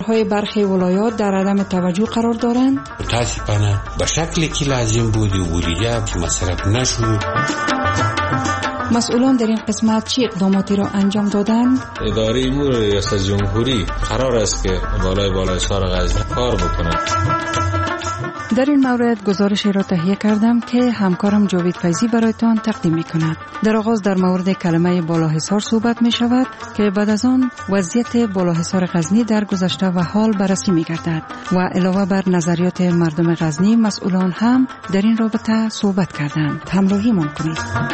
دیوارهای برخی ولایات در عدم توجه قرار دارند؟ متاسفانه به شکلی که لازم بود اولیه مصرف نشد. مسئولان در این قسمت چه اقداماتی را انجام دادند؟ اداره امور ریاست جمهوری قرار است که بالای سار غزنی کار بکنند. در این مورد گزارشی را تهیه کردم که همکارم جاوید فیضی برایتان تقدیم می‌کند. در آغاز در مورد کلمه بالاحصار صحبت می شود که بعد از آن وضعیت بالاحصار غزنی در گذشته و حال بررسی می‌گردد و علاوه بر نظریات مردم غزنی مسئولان هم در این رابطه صحبت کردند. همراهی من کنید.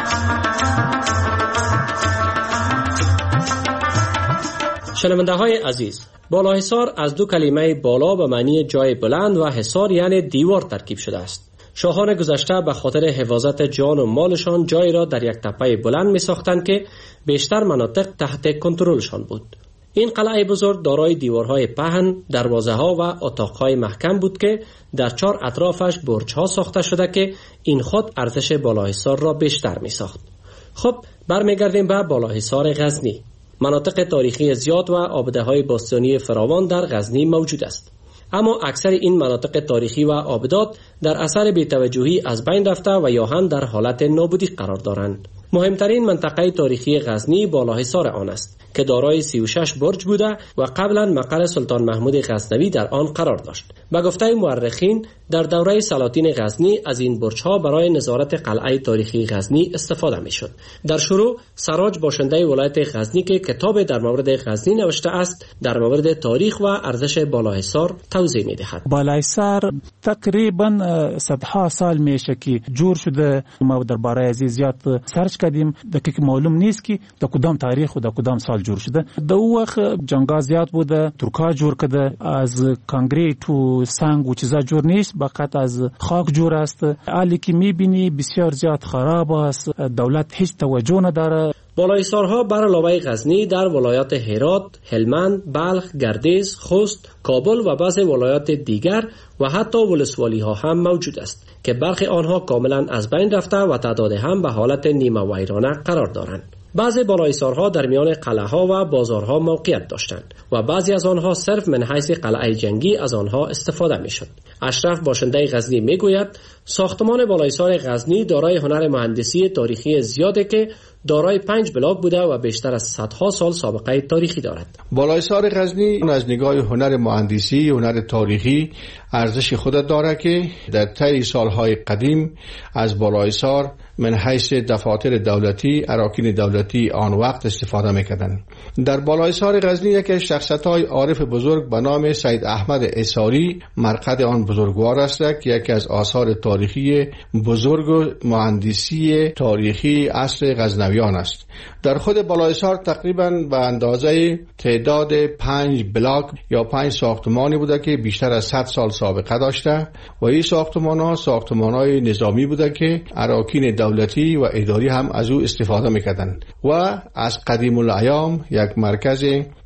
شنونده‌های عزیز، بالاحصار از دو کلمه بالا به معنی جای بلند و حصار یعنی دیوار ترکیب شده است. شاهان گذشته به خاطر حفاظت جان و مالشان جایی را در یک تپه بلند می ساختند که بیشتر مناطق تحت کنترلشان بود. این قلعه بزرگ دارای دیوارهای پهن، دروازه‌ها و اتاق‌های محکم بود که در 4 اطرافش برج‌ها ساخته شده که این خود ارزش بالاحصار را بیشتر می ساخت. خب برمیگردیم به بالاحصار غزنی. مناطق تاریخی زیاد و آبده‌های باستانی فراوان در غزنی موجود است. اما اکثر این مناطق تاریخی و آبدات در اثر بی‌توجهی از بین رفته و یا هم در حالت نابودی قرار دارند. مهمترین منطقه تاریخی غزنی بالاحصار آن است که دارای 36 برج بوده و قبلا مقر سلطان محمود غزنوی در آن قرار داشت. به گفته مورخین در دوره سلاطین غزنی از این برج‌ها برای نظارت قلعه تاریخی غزنی استفاده می‌شد. در شروع سراج باشنده ولایت غزنی که کتاب در مورد غزنی نوشته است در مورد تاریخ و ارزش بالاحصار توضیح می‌دهد. بالاحصار تقریبا صدها سال میشه که جور شده. ما درباره از زیاد سرچ کردیم دقیق معلوم نیست که در کدام تاریخ و در کدام سال جور شده. در وقت جنگا زیاد بوده، ترکا جور کرده، از کانکریت و سنگ و چیزا جور نیست، فقط از خاک جور است. حالی که میبینی بسیار زیاد خراب است، دولت هیچ توجه نداره. بالاحصارها بر علاوه غزنی در ولایات هرات، هلمند، بلخ، گردیز، خوست، کابل و بعضی ولایات دیگر و حتی ولسوالی‌ها هم موجود است که برخی آنها کاملا از بین رفته و تعداد هم به حالت نیمه ویرانه قرار دارند. بعضی بالاحصارها در میان قلعه‌ها و بازارها موقعیت داشتند و بعضی از آنها صرف من حیث قلعه جنگی از آنها استفاده می‌شد. اشرف باشنده غزنی میگوید ساختمان بالاحصار غزنی دارای هنر مهندسی تاریخی زیاده که دارای 5 بلاک بوده و بیشتر از صدها سال سابقه تاریخی دارد. بالاحصار غزنی از نگاه هنر مهندسی، هنر تاریخی ارزش خود دارد که در طی سالهای قدیم از بالاحصار من حیث دفاتر دولتی، اراکین دولتی آن وقت استفاده می‌کردند. در بالاحصار غزنی یکی از شخصیت‌های عارف بزرگ به نام سید احمد عیساری مرقد آن بزرگوار است که یکی از آثار تاریخی بزرگ و مهندسی تاریخی عصر غزنویان است. در خود بالاحصار تقریباً به اندازه تعداد 5 بلاک یا 5 ساختمانی بوده که بیشتر از 100 سال سابقه داشته و این ساختمان‌های نظامی بوده که اراکین دولتی و اداری هم از او استفاده می‌کردند و از قدیم الایام یک مرکز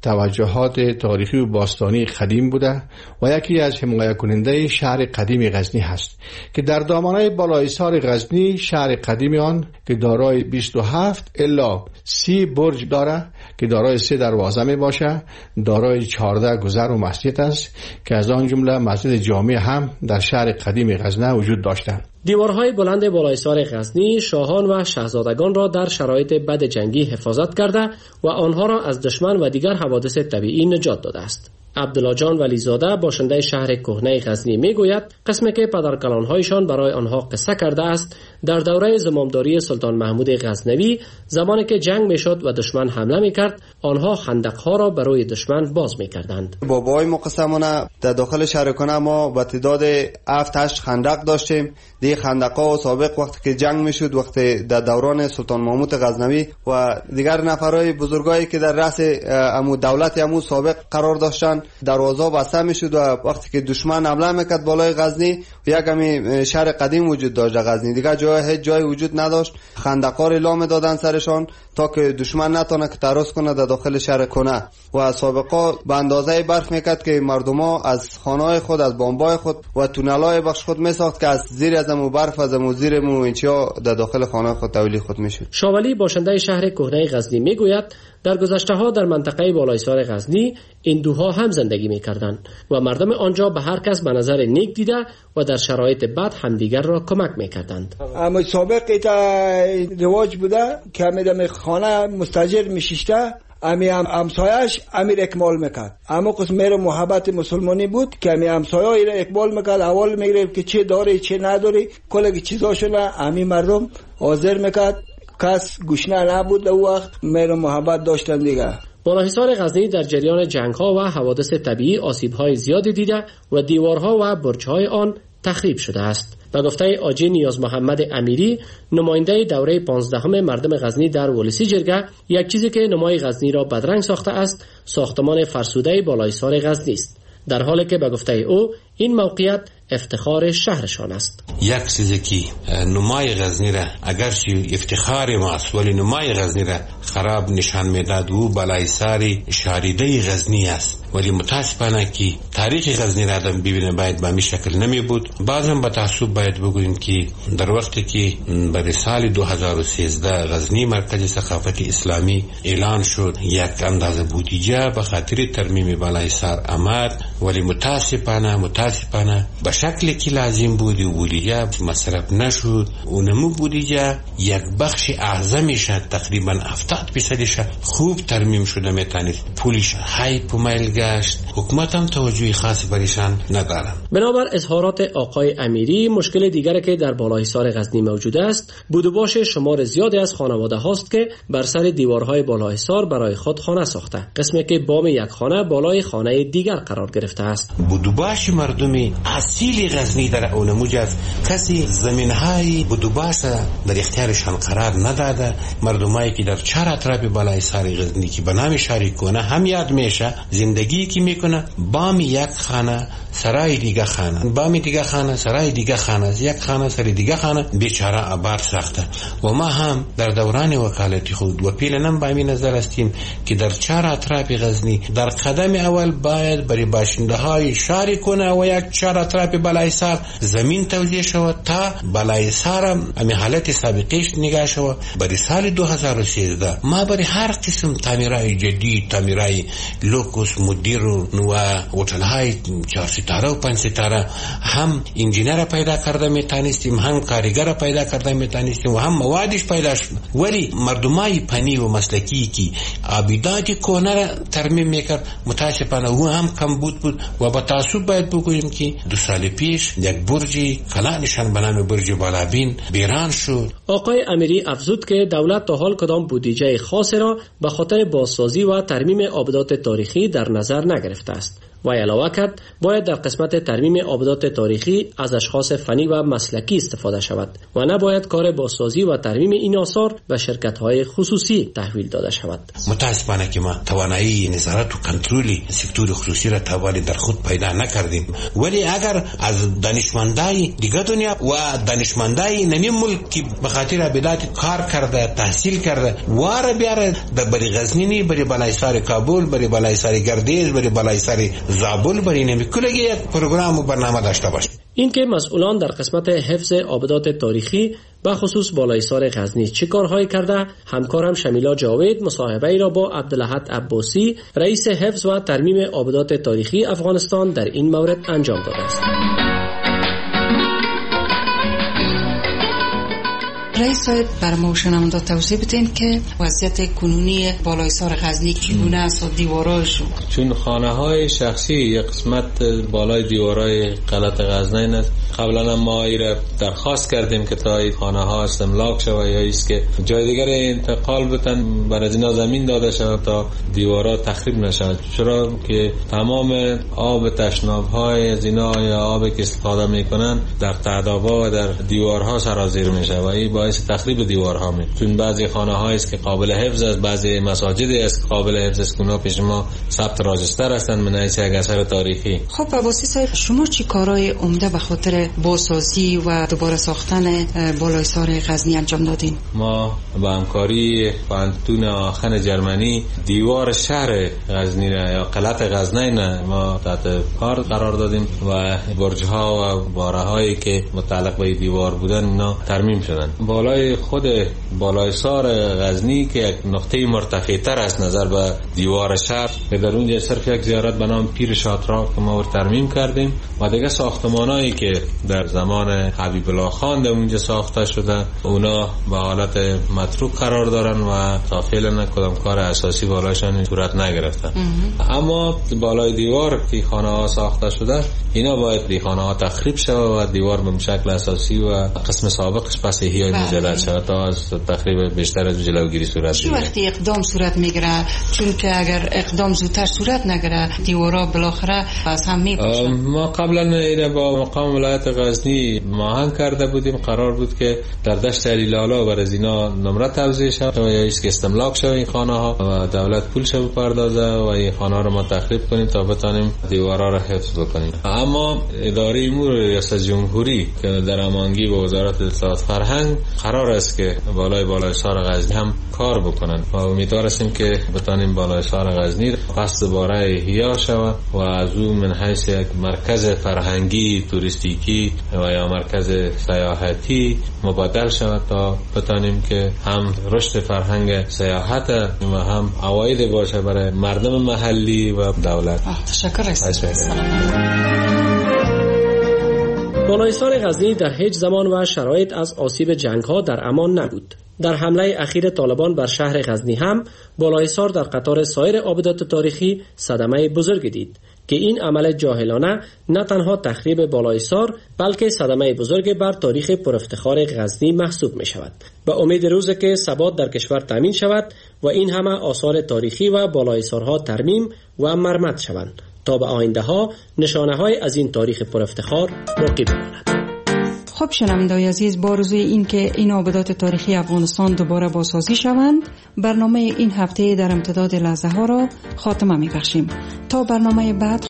توجهات تاریخی و باستانی قدیم بوده و یکی از حمایت کننده شهر قدیم غزنی هست که در دامنه بالاحصار غزنی شهر قدیم آن که دارای 27 الا 30 برج داره که دارای 3 دروازه می باشه، دارای 14 گذر و مسجد است که از آن جمله مسجد جامع هم در شهر قدیم غزنی وجود داشتند. دیوارهای بلند بالاحصار غزنی شاهان و شاهزادگان را در شرایط بد جنگی حفاظت کرده و آنها را از دشمن و دیگر حوادث طبیعی نجات داده است. عبدالله جان ولیزاده باشنده شهر کهنه غزنی میگوید قسمی که پدرکلان‌هایشان برای آنها قصه کرده است در دوره زمامداری سلطان محمود غزنوی زمانی که جنگ میشد و دشمن حمله میکرد آنها خندق‌ها را برای دشمن باز میکردند. بابای مقسمانه در داخل شهر کنه ما به تعداد 7-8 خندق داشتیم. دی خندق‌ها سابق وقتی که جنگ میشد وقتی در دوران سلطان محمود غزنوی و دیگر نفرای بزرگایی که در رأس امو دولت امو سابق قرار داشتن دروازه بسته میشد و وقتی که دشمن حمله میکرد بالای غزنی یک همی شهر قدیم وجود داشت غزنی دیگه هیچ جای وجود نداشت. خندق‌ها را اعلام دادن سرشان تا که دشمن نتونه که تراس کنه در داخل شهر کنه و سابقا به اندازه برف میکرد که مردما از خانه‌های خود از بامبای خود و تونل‌های بخش خود میساخت که از زیر از امو برف از امو زیر مو اینچا در داخل خانه خود تولی خود میشد. شاولی باشنده شهر کهنه غزنی میگوید در گذشته ها در منطقه بالاحصار غزنی این دوها هم زندگی می‌کردند و مردم آنجا به هر کس به نظر نیک دیده و در شرایط بد همدیگر را کمک می‌کردند. اما سابق تا رواج بوده که میدم خانه مستاجر میشیشته امی همسایش امیر اکمال میکرد. اما قسم میره محبت مسلمانی بود که امی همسایه ایره اکمال میکرد. اول میگرفت که چه داری چه نداری کل چیزاشونه امی مردم حاضر میکرد. کس گوشنه نبود در وقت میره محبت داشتن دیگه. بالاحصار غزنی در جریان جنگ‌ها و حوادث طبیعی آسیب‌های زیادی دیده و دیوارها و برج‌های آن تخریب شده است. به گفته آجی نیاز محمد امیری، نماینده دوره 15 مردم غزنی در ولسی جرگه، یک چیزی که نمای غزنی را بدرنگ ساخته است ساختمان فرسوده بالاحصار غزنی است، در حالی که به گفته او این موقعیت افتخار شهرشان است. یک چیزی که نمای غزنی را اگرچه افتخار ماست ولی نمای غزنی را خراب نشان میداد و بالاحصار شاریده غزنی است، ولی متاسفانه که تاریخ غزنی را آدم ببینه باید به این شکل نمی بود. بعضم با تعصب باید بگوییم که در وقتی که برای سال 2013 غزنی مرکز ثقافت اسلامی اعلان شد یک اندازه بودجه به خاطر ترمیم بالاحصار آمد، ولی متاسفانه به شکلی که لازم بود و بودجه مصرف نشد. اونمو بودجه یک بخش اعظمش تقریبا 70% خوب ترمیم شده میتونید پولش های پومیل گشت. حکومت هم توجه خاص برایشان ندارن. بنابر اظهارات آقای امیری، مشکل دیگری که در بالاحصار غزنی موجود است بود و باش شمار زیادی از خانواده هاست که بر سر دیوارهای بالاحصار برای خود خانه ساخته، قسمی که بام یک خانه بالای خانه دیگر قرار گرفته است. بود و باش مردمی اصیل غزنی در اونموج از کسی زمینهای بود و باش در اختیارشان قرار نداده. مردمایی که در چهار اطراف بالاحصار غزنی که به نام شاریکونه هم یاد میشه زندگی که میکنه، بام یک خانه سرای دیگه خانه، بام دیگه خانه سرای دیگه خانه، یک خانه سرای دیگه خانه، بیچاره آباد ساخته. و ما هم در دوران وکالت خود و پیلنم با این نظر هستیم که در چهار اطراف غزنی در قدم اول باید برای باشنده های شاریکونه و یک چهار اطراف بالاحصار زمین توزیع شود تا بالاحصار امی حالت سابقش نگاه شود. برای سال 2013 ما برای هر قسم تعمیرهای جدید، تعمیرهای لوکوس مدیر و هتل های 4 ستاره و 5 ستاره هم انجینر پیدا کرده میتونستیم، هم کارگر پیدا کرده میتونستیم و هم موادش پیدا شد. ولی مردمای فنی و مسلکی که آبیدات کهنه را ترمیم میکرد متاسفانه او هم کم بود و با تعصب باید بگوییم که 2 سال پیش یک برج کلانشان به نام برج بالابین ویران شد. آقای امیری افزود که دولت تا حال کدام بودجه خاصی را به خاطر بازسازی و ترمیم آبدات تاریخی در نظر نگرفته است. و علاوه کرد باید در قسمت ترمیم آبدات تاریخی از اشخاص فنی و مسلکی استفاده شود و نباید کار بازسازی و ترمیم این آثار به شرکت‌های خصوصی تحویل داده شود. متاسفانه که ما توانایی نظارت و کنترل سکتور خصوصی را توالی در خود پیدا نکردیم، ولی اگر از دانشمندای دیگه دنیا و دانشمندای نمی ملک که به خاطر آبدات کار کرده، تحصیل کرده واره بیاره برای غزنی، برای بالاحصار کابل، برای بالاحصار گردیز، برای بالاحصار زابل، برای نمی کلگی یک پروگرام و برنامه داشته باشه. این که مسئولان در قسمت حفظ آبدات تاریخی به خصوص بالاحصار غزنی چه کارهایی کرده، همکارم شمیلا جاوید مصاحبه ای را با عبدالأحد عباسی رئیس حفظ و ترمیم آبدات تاریخی افغانستان در این مورد انجام داده است. رئیس صاحب بر ما شنونده توضیح بدین که وضعیت کنونی بالاحصار غزنی چگونه است و دیوارایش؟ چون خانه های شخصی یک قسمت بالای دیوارای قلعه غزنین است. قبلا ما ایره درخواست کردیم که تا این خانه ها استملاک شود یا ایست که جای دیگر انتقال بتن بر از اینا زمین داده شود تا دیوارا تخریب نشود، چرا که تمام آب تشناب های از اینا یا آبی که استفاده میکنن در تعدابا و در دیوارها سرازیر میشه و این باعث تخریب دیوارها میشه. چون بعضی خانه هایی است که قابل حفظ است، بعضی مساجدی است قابل حفظ است که اونا پیش ما ثبت راجستر هستند من حیث یک اثر تاریخی. خب عباسی صاحب شما چی کارهای عمده به خاطر بازسازی و دوباره ساختن بالاحصار غزنی انجام دادین؟ ما با همکاری پانتون آخن جرمنی دیوار شهر غزنی را یا قلعه غزنین ما تحت کار قرار دادیم و برج‌ها و باره‌هایی که متعلق به دیوار بودن اینا ترمیم شدن. با بالای خود بالایسار غزنی که یک نقطه مرتفع تر از نظر به دیوار شهر که در اونجا صرف یک زیارت به نام پیر شاطرا که ما ترمیم کردیم و دیگه ساختمانایی که در زمان حبیب الله خان در اونجا ساخته شده اونا به حالت متروک قرار دارن و تا فعلا کدام کار اساسی بالایشان صورت نگرفته. اما بالای دیوار که خانه ها ساخته شده اینا باید دی خانه ها تخریب شود و دیوار به شکل اساسی و قسم سابقش پس احیای مجدد شود تا از تخریب بیشتر از جلوگیری صورت بگیره. چه وقتی اقدام صورت میگیره؟ چون که اگر اقدام زودتر صورت نگیره دیوارا بالاخره از هم میپاشه. ما قبلا اینا با مقام ولایت غزنی ماهنگ کرده بودیم، قرار بود که در دشت علی لالا بر از اینا نمره توزیع شود و یا است که استملاک شود این خانه ها و دولت پول شو بپردازه و این خانه ها رو ما تخریب کنیم تا بتونیم دیوارا رو حفظ بکنیم. اما اداره امور ریاست جمهوری که در امانگی با وزارت اطلاعات فرهنگ قرار است که بالایسار غزنی هم کار بکنن و امیدوار هستیم که بتونیم بالایسار غزنی قصد دوباره احیا شود و از اون من حیث یک مرکز فرهنگی توریستیکی و یا مرکز سیاحتی مبادل شود تا بتونیم که هم رشد فرهنگ سیاحت و هم عواید باشه برای مردم محلی و دولت. تشکر است. بالایسار غزنی در هیچ زمان و شرایط از آسیب جنگ‌ها در امان نبود. در حمله اخیر طالبان بر شهر غزنی هم بالایسار در قطار سایر آبدات تاریخی صدمه بزرگ دید که این عمل جاهلانه نه تنها تخریب بالایسار بلکه صدمه بزرگ بر تاریخ پرافتخار غزنی محسوب می شود. به امید روزی که ثبات در کشور تامین شود و این همه آثار تاریخی و بالایسارها ترمیم و مرمت شوند تا به آینده ها نشانه های از این تاریخ پرافتخار باقی بماند. خب شنوندگان عزیز، با آرزوی این که این آبدات تاریخی افغانستان دوباره بازسازی شوند، برنامه این هفته در امتداد لحظه ها را خاتمه می بخشیم. تا برنامه بعد